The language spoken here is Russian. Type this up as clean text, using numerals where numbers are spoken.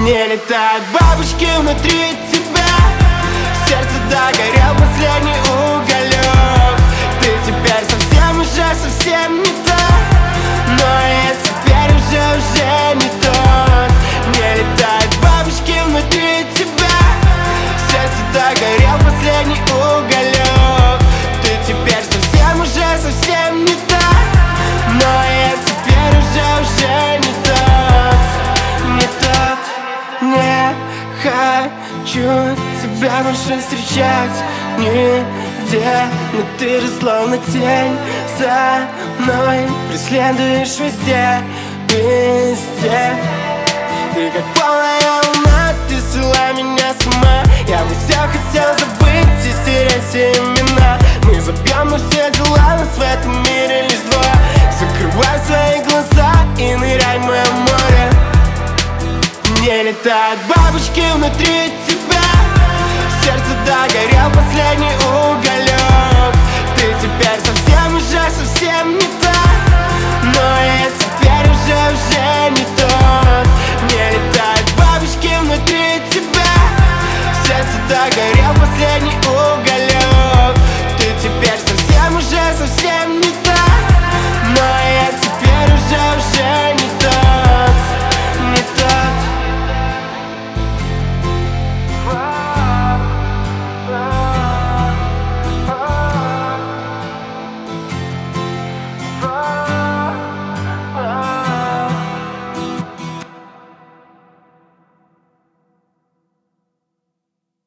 Не летают бабочки внутри тебя, сердце догорел последний уголек. Ты теперь совсем не та, но я теперь уже не тот. Не летают бабочки внутри тебя, сердце догорел последний уголек. Ты теперь совсем не та, но я теперь уже не тот. Не хочу тебя больше встречать нигде, но ты же словно тень за мной, преследуешь везде. Ты как полная луна, ты свела меня с ума. Я бы все хотел забыть и стереть все имена. Мы забьем на все дела, нас в этом мире лишь двое. Закрывай свои глаза и ныряй в мое море. Не летают бабочки внутри тебя, сердце догорел последний уголек. Ты теперь совсем не та, но я теперь уже не тот.